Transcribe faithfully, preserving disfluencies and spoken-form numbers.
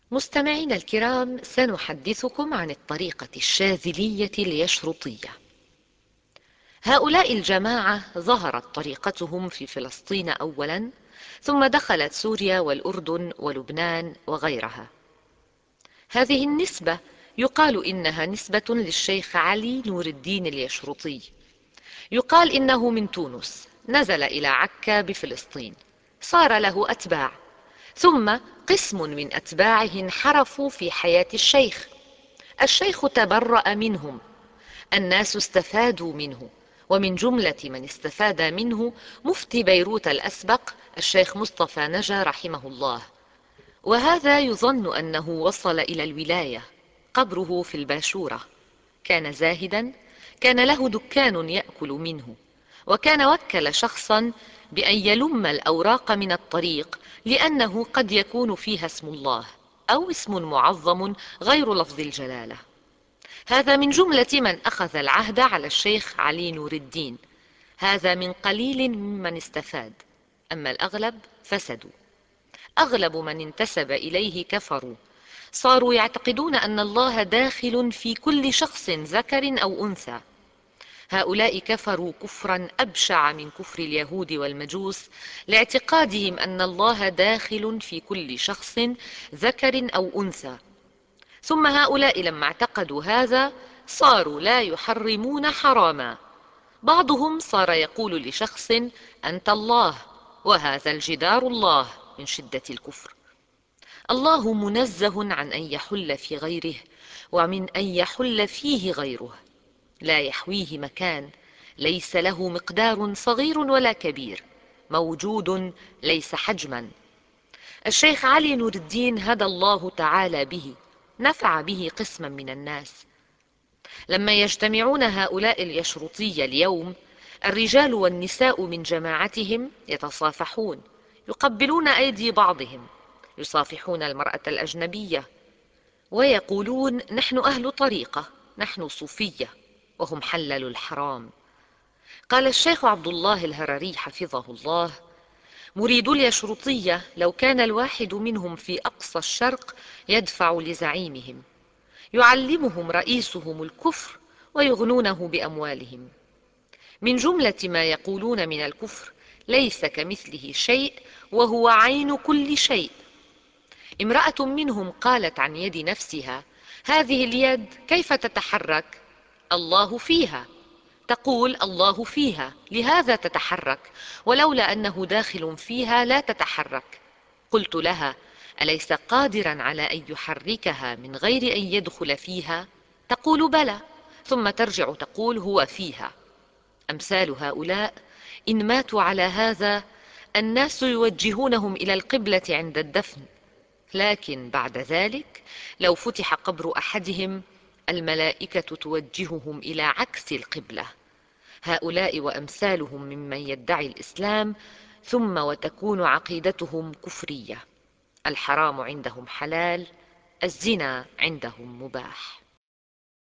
مستمعينا الكرام، سنحدثكم عن الطريقة الشاذلية اليشرطية. هؤلاء الجماعة ظهرت طريقتهم في فلسطين أولا، ثم دخلت سوريا والأردن ولبنان وغيرها. هذه النسبة يقال إنها نسبة للشيخ علي نور الدين اليشرطي. يقال إنه من تونس، نزل إلى عكا بفلسطين، صار له أتباع، ثم قسم من أتباعه انحرفوا في حياة الشيخ. الشيخ تبرأ منهم، الناس استفادوا منه، ومن جملة من استفاد منه مفتي بيروت الأسبق الشيخ مصطفى نجا رحمه الله، وهذا يظن أنه وصل إلى الولاية. قبره في الباشورة. كان زاهدا، كان له دكان يأكل منه، وكان وكل شخصا بأن يلم الأوراق من الطريق، لأنه قد يكون فيها اسم الله أو اسم معظم غير لفظ الجلالة. هذا من جملة من أخذ العهد على الشيخ علي نور الدين. هذا من قليل ممن استفاد، أما الأغلب فسدوا. أغلب من انتسب إليه كفروا، صاروا يعتقدون أن الله داخل في كل شخص ذكر أو أنثى. هؤلاء كفروا كفرا أبشع من كفر اليهود والمجوس، لاعتقادهم أن الله داخل في كل شخص ذكر أو أنثى. ثم هؤلاء لما اعتقدوا هذا صاروا لا يحرمون حراما. بعضهم صار يقول لشخص: أنت الله، وهذا الجدار الله، من شدة الكفر. الله منزه عن أن يحل في غيره، ومن أن يحل فيه غيره. لا يحويه مكان، ليس له مقدار صغير ولا كبير، موجود ليس حجما. الشيخ علي نور الدين هدى الله تعالى به، نفع به قسما من الناس. لما يجتمعون هؤلاء اليشرطية اليوم، الرجال والنساء من جماعتهم يتصافحون، يقبلون أيدي بعضهم، يصافحون المرأة الأجنبية، ويقولون: نحن أهل طريقة، نحن صوفية، وهم حللوا الحرام. قال الشيخ عبد الله الهرري حفظه الله: مريدو اليشرطية لو كان الواحد منهم في أقصى الشرق يدفع لزعيمهم، يعلمهم رئيسهم الكفر ويغنونه بأموالهم. من جملة ما يقولون من الكفر: ليس كمثله شيء وهو عين كل شيء. امرأة منهم قالت عن يد نفسها: هذه اليد كيف تتحرك؟ الله فيها. تقول: الله فيها، لهذا تتحرك، ولولا أنه داخل فيها لا تتحرك. قلت لها: أليس قادرا على أن يحركها من غير أن يدخل فيها؟ تقول: بلى، ثم ترجع تقول: هو فيها. أمثال هؤلاء إن ماتوا على هذا الناس يوجهونهم إلى القبلة عند الدفن، لكن بعد ذلك لو فتح قبر أحدهم الملائكة توجههم إلى عكس القبلة. هؤلاء وأمثالهم ممن يدعي الإسلام ثم وتكون عقيدتهم كفرية. الحرام عندهم حلال، الزنا عندهم مباح.